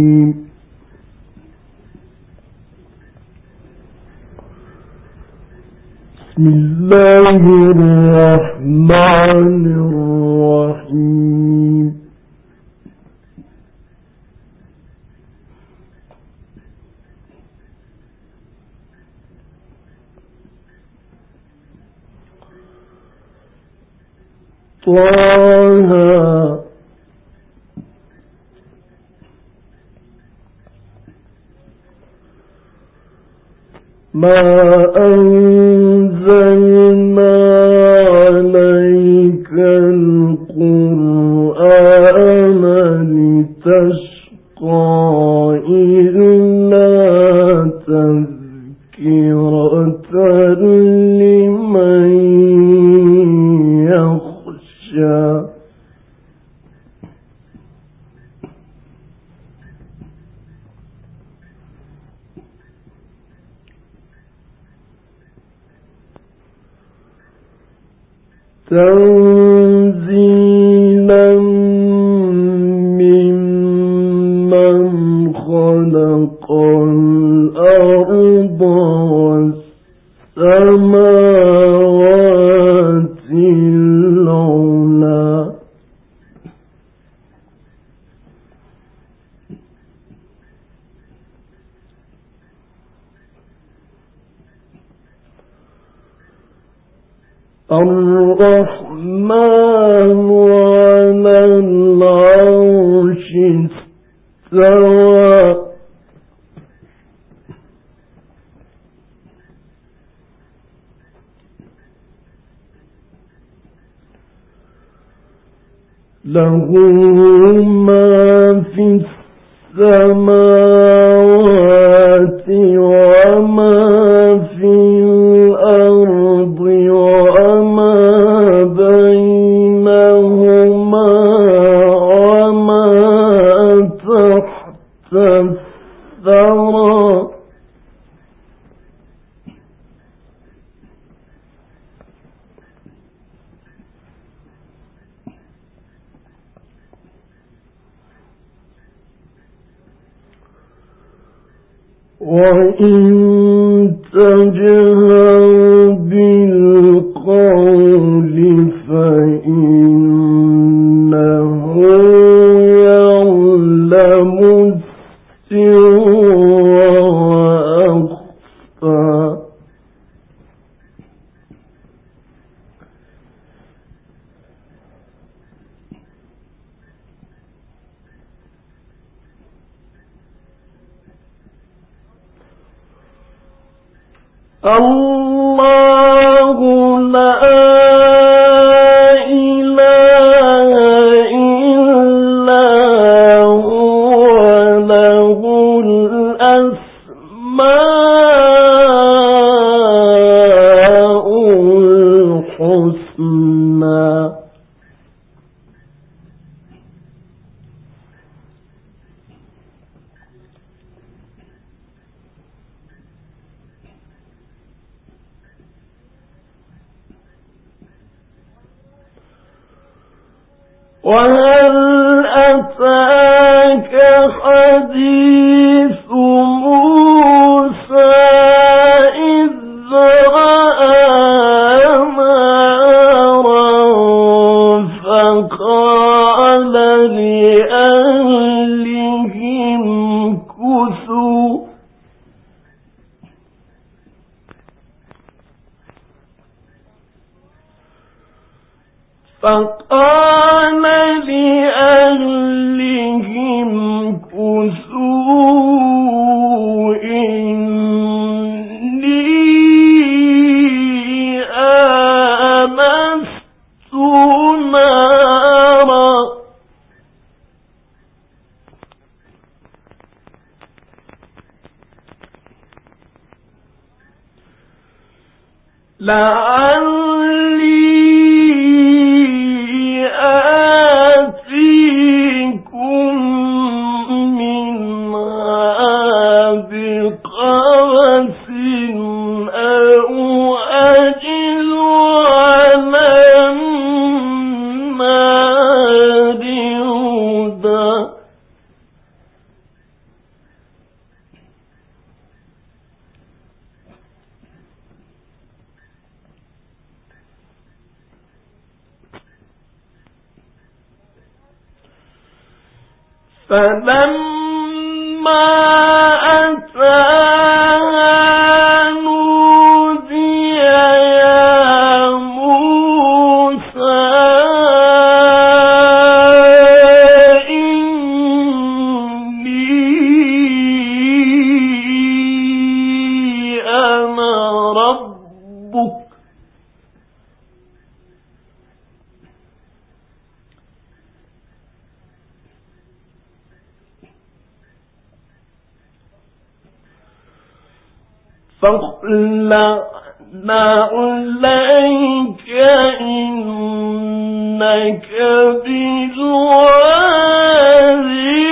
بسم الله الرحمن الرحيم. طه ما أنزلنا عليك القرآن لتشقى إلا تذكرة لمن يخشى. تنزيلا ممن خلق الأرض والسماوات العلى. الرحمن على العرش استوى. له ما في السماوات وما في الأرض وما بينهما وما تحت الثرى. وإن تجهر بالقول فإنه يعلم السر وأخفى. الله لا إله إلا هو له الأسماء الحسنى. وهل أتاك حديث موسى إذ رأى نارا فقال لأهلهم كثوا لأهلهم كثوا إني آنست نارا لعلي آتيكم منها بقبس أو أجد على النار هدى. فلما أتاها نودي يا موسى إني أنا ربك فاخلعنا عليك إنك بالوادي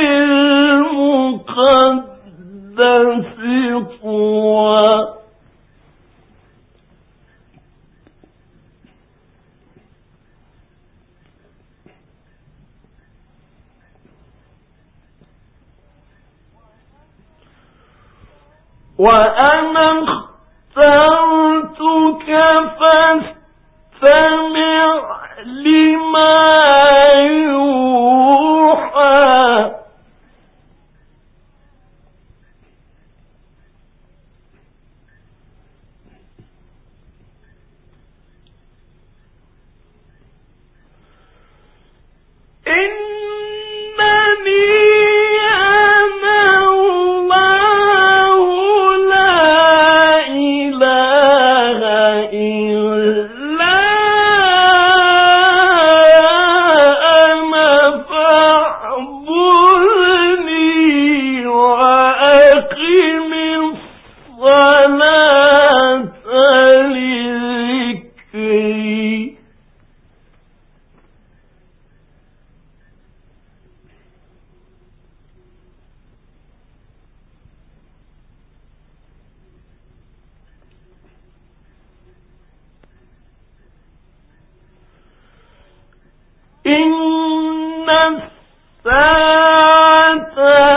المقدس طوى وأنا اخترتك فاستمع لما يوحى إن الساعة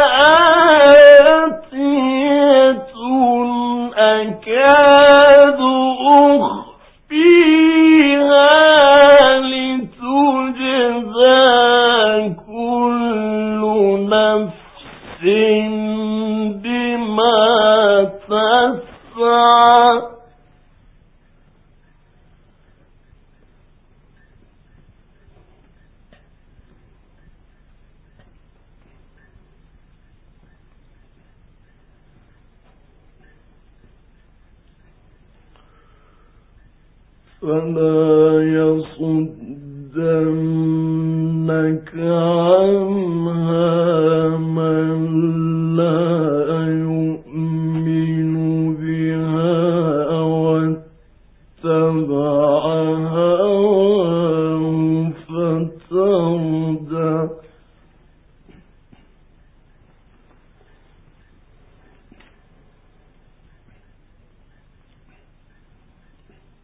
آتية أكاد أخفيها لتجزى كل نفس بما تسعى فلا يصدنك عنها من لا يؤمن بها واتبع هواه فتردى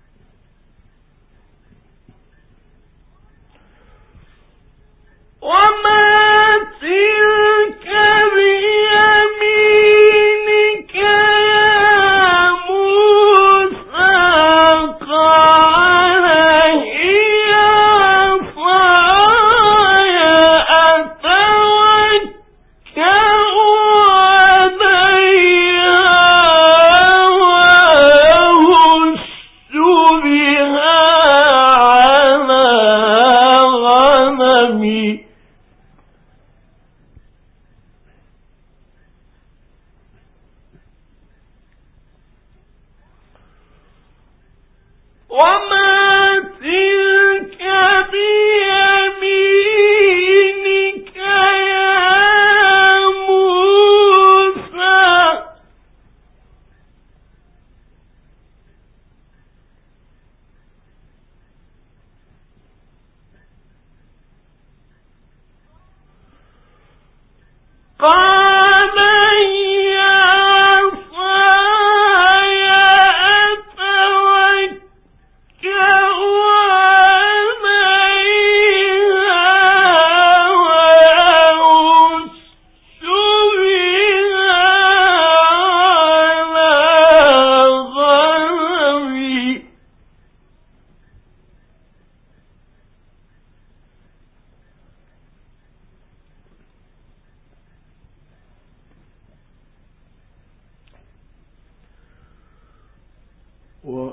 وما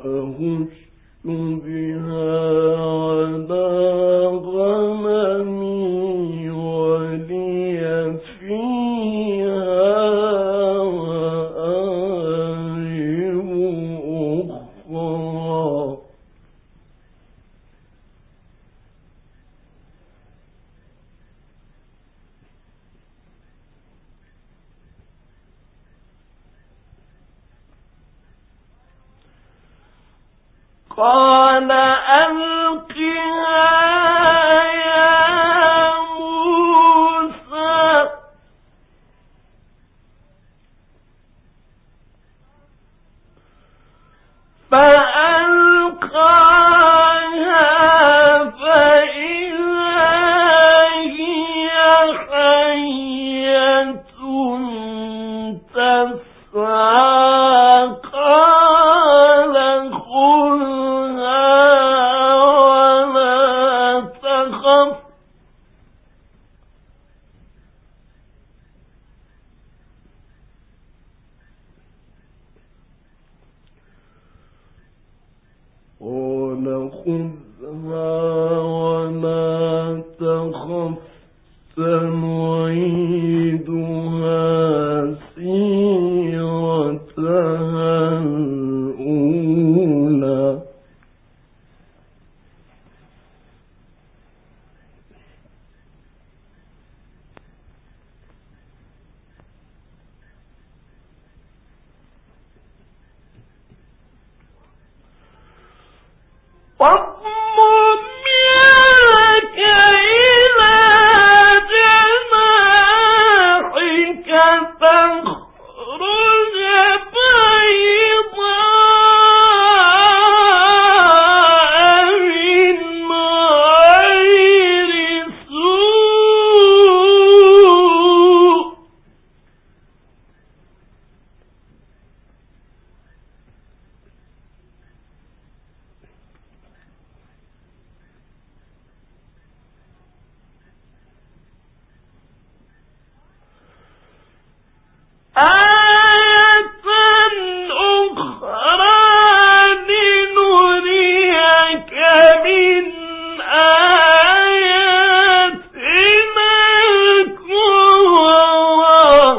قال ألقها يا موسى فألقاها فإذا هي حية تسعى قال خذها ولا تخف سنعيدها سيرتها الأولى واضمم يدك إلى جناحك تخرج بيضاء من غير سوء آية أخرى لنريك من آياتنا الكبرى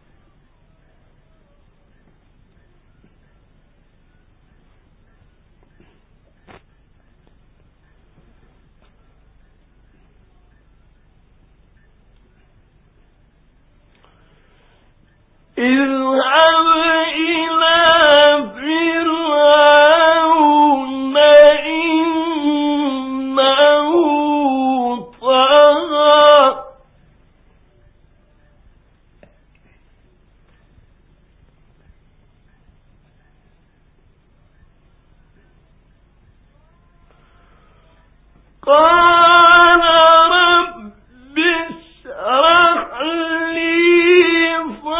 اذهب إلى فرعون إنه طغى قال رب اشرح لي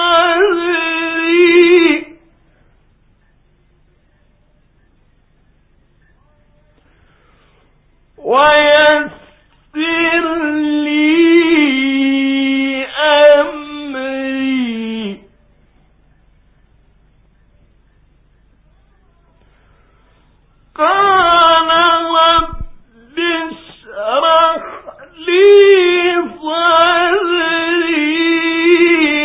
صدري ويسر لي أمري قال رب اشرح لي صدري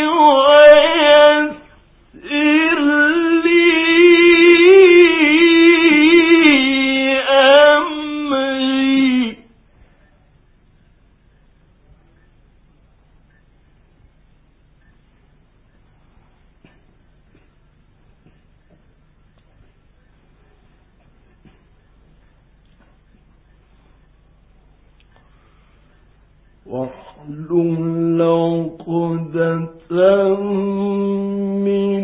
ويسر لي أمري واحلل عقدة من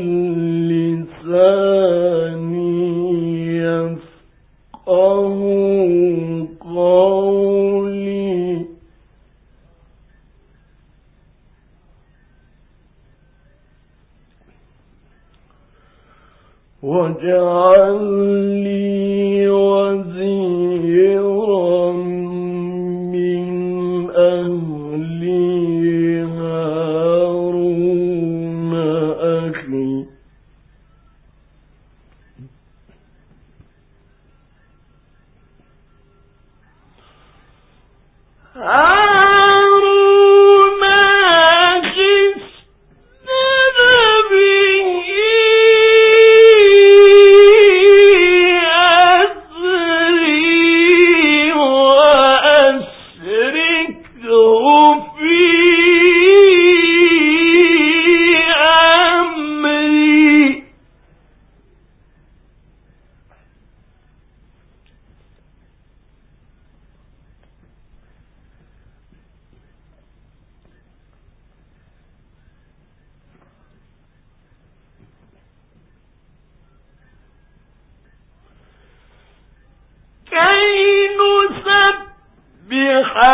لساني يفقهوا قولي واجعل لي وزيرا من أهلي هارون أخي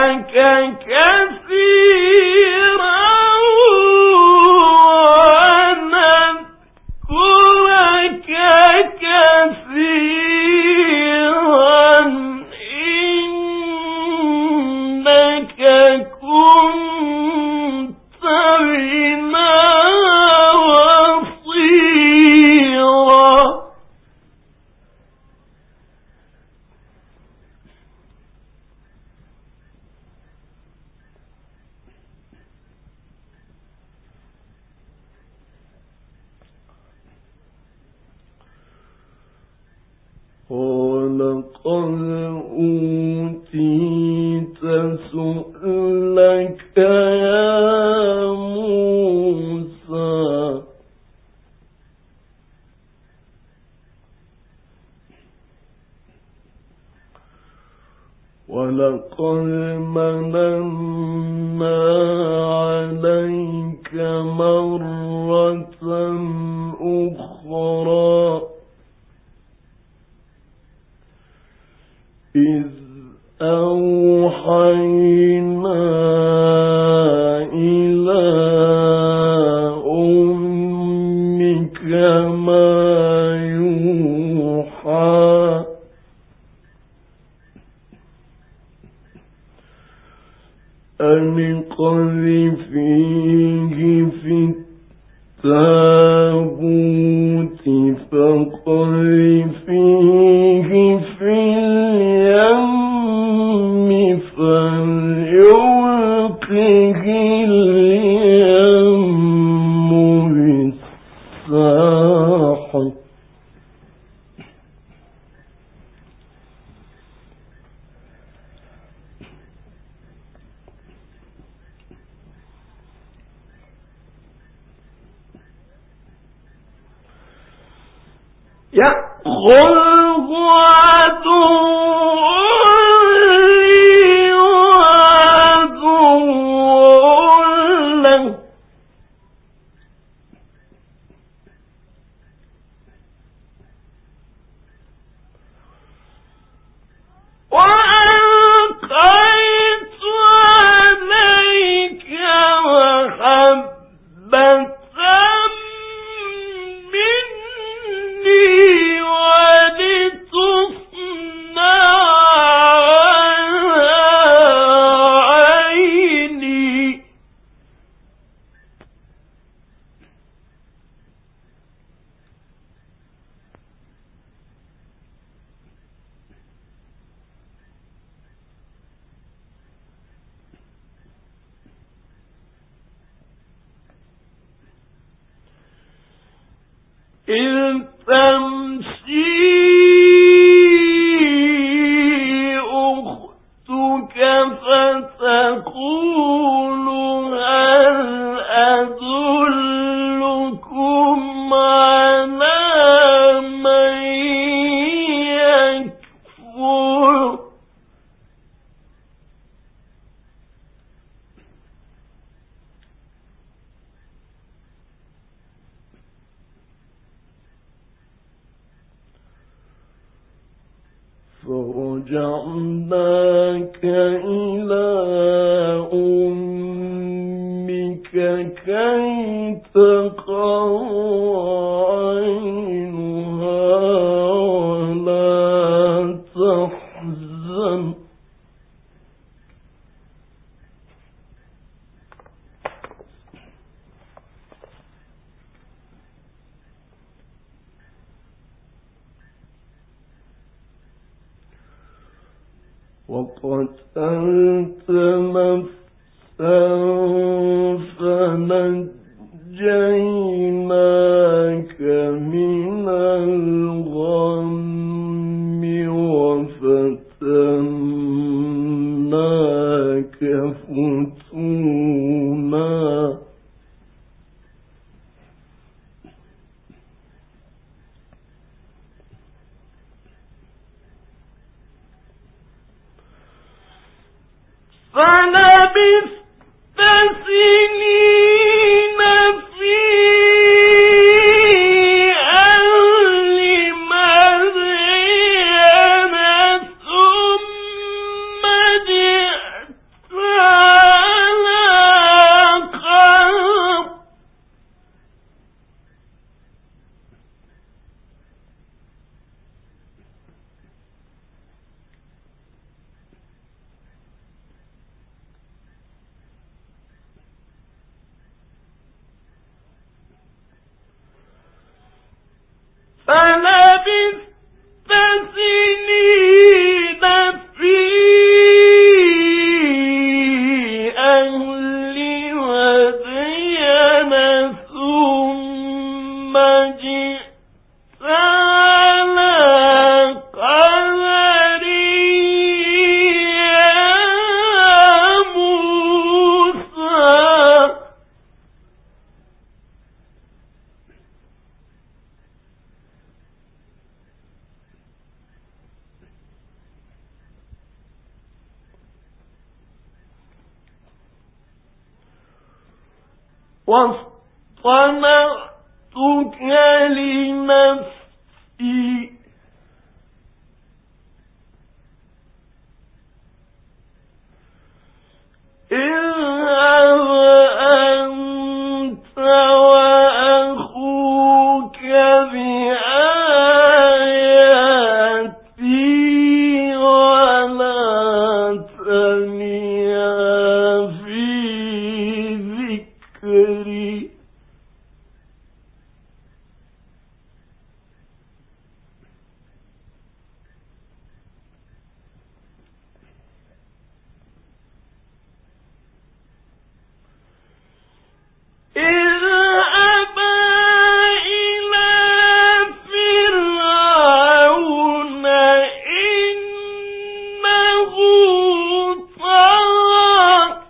ولقد مننا عليك مرة أخرى إذ أوحينا إلى أمك ما يوحى أن اقذفيه في التابوت فاقذفيه في اليم فليلقه اليم بالساحل يأخذه عدو لي وعدو له وألقيت عليك محبة إذ تمشي أختك فتقول هل أدلكم على من يكفر فرجعناك إلى أمك كي تقر عينها ولا تحزن وقتلت نفسا فنجيناك من الغم وفتناك فتونا فلبثت سنين في أهل مدين ثم جئت واصطنعتك لنفسي اذهب أنت وأخوك بآياتي ولا تنيا في ذكري اذهبا إلى فرعون إنه طغى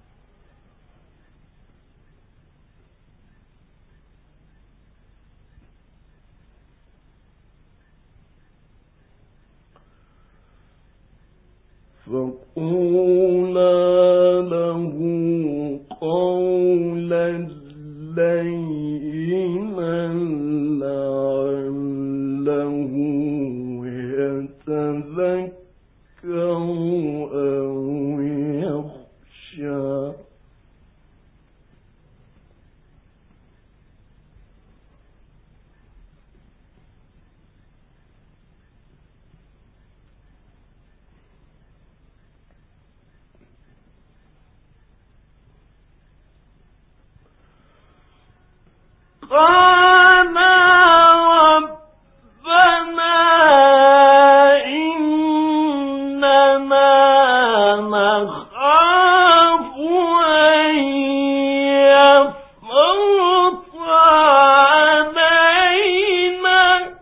فقولا له قولا لينا لعله يتذكر أو يخشى قال ربنا إننا نخاف أن يفرط علينا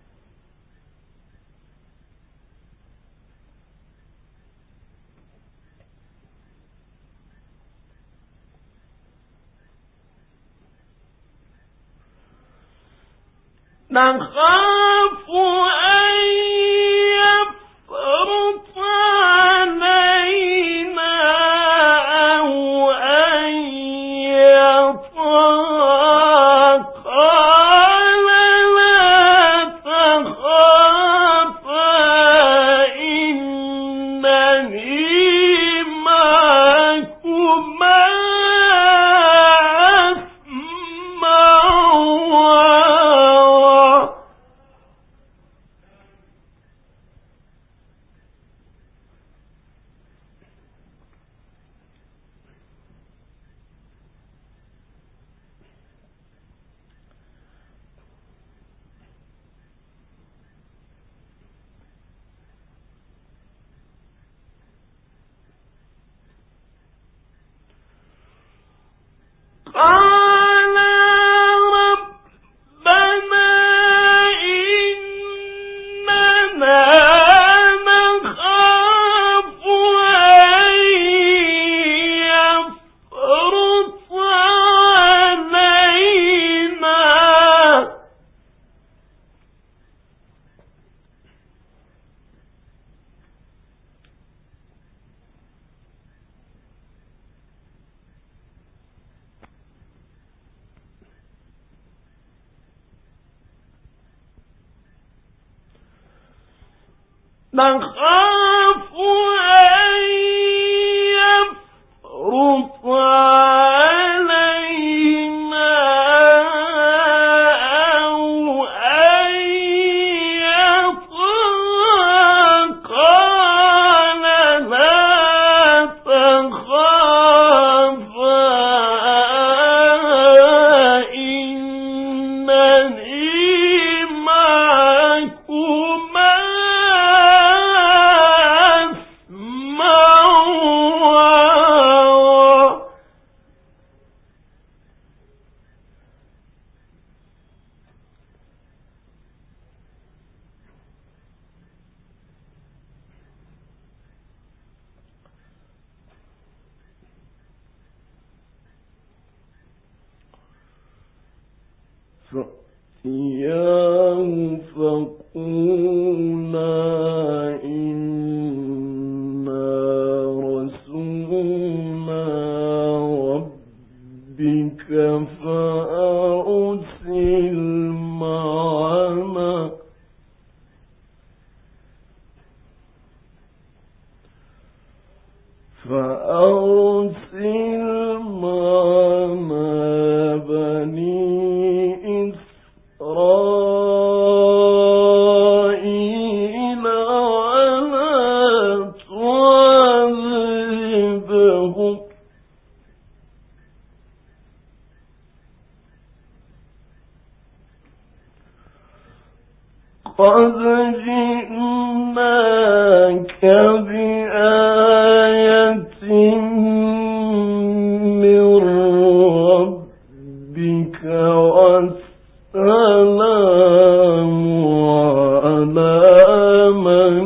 نخاف أن يفرط علينا أو أن يطغى قال لا تخافا إنني معكما أسمع وأرى قال ربنا إننا نخاف أن يفرط علينا نخاف أن يفرط علينا أو أن يطغى قال لا تخافا إنني معكما أسمع وأرى فأتياه فقولا إنا رسولا ربك إسرائيل ولا تعذبهم قد جئناك بآية من ربك والسلام على من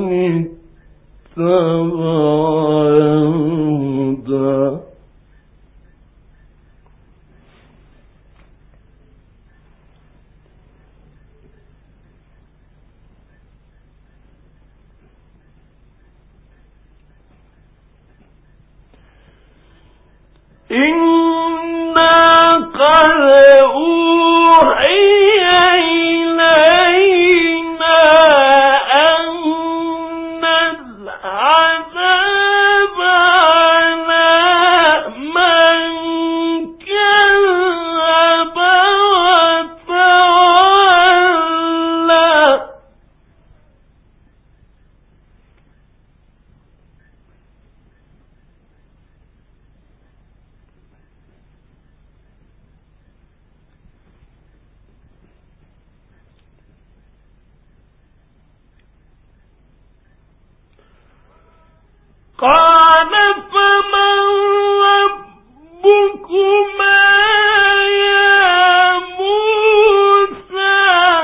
اتبع الهدى إنا قد أوحي إلينا أن العذاب على من كذب وتولى قال فمن ربكما يا موسى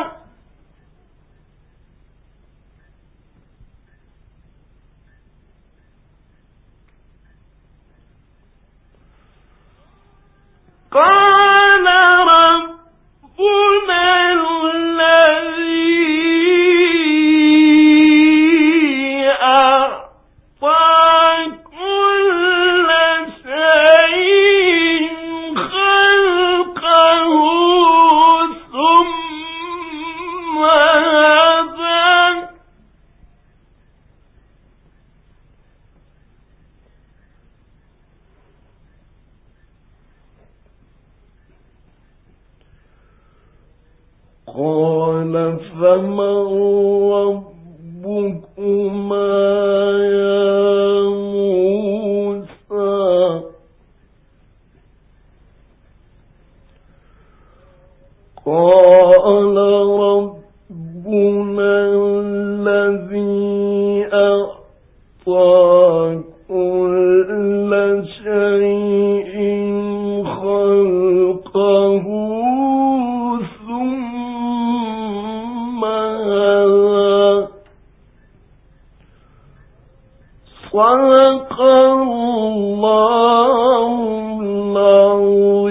قال ربنا الذي أعطى كل شيء خلقه ثم هدى قال فمن ربكما يا موسى قال ربنا الذي أعطى كل شيء خلقه ثم هدى صدق الله العظيم.